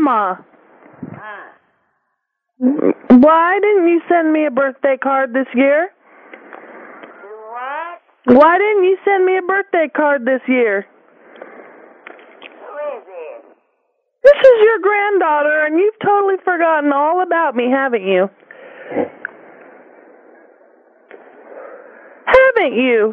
Grandma. Why didn't you send me a birthday card this year? What? Why didn't you send me a birthday card this year? Who is it? This is your granddaughter, and you've totally forgotten all about me, haven't you? Haven't you?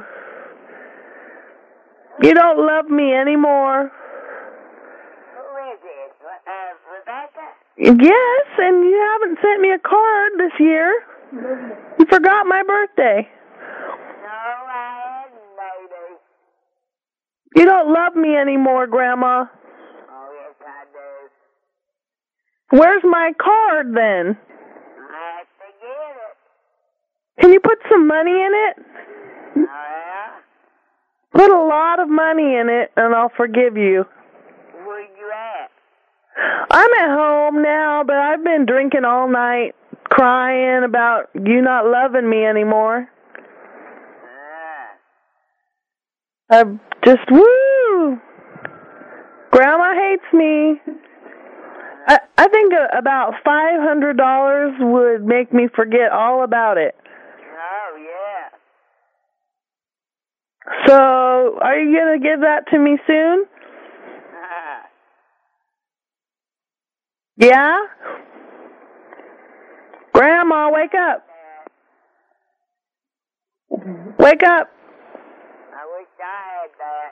You don't love me anymore. Who is it? Rebecca? Yes, and you haven't sent me a card this year. You forgot my birthday. No, I hadn't, baby. You don't love me anymore, Grandma. Oh, yes, I do. Where's my card, then? I have to get it. Can you put some money in it? Oh, yeah? Put a lot of money in it, and I'll forgive you. Where you at? I'm at home now, but I've been drinking all night, crying about you not loving me anymore. I've just, woo! Grandma hates me. I think about $500 would make me forget all about it. Oh, yeah. So, are you going to give that to me soon? Yeah? Grandma, wake up. Wake up. I wish I had that.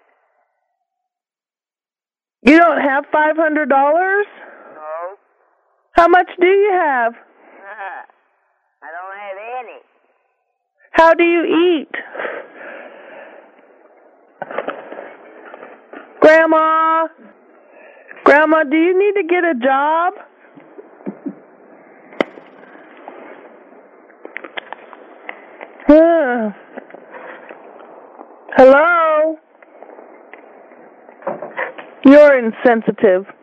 You don't have $500? No. How much do you have? I don't have any. How do you eat? Grandma? Grandma, do you need to get a job? Hello? You're insensitive.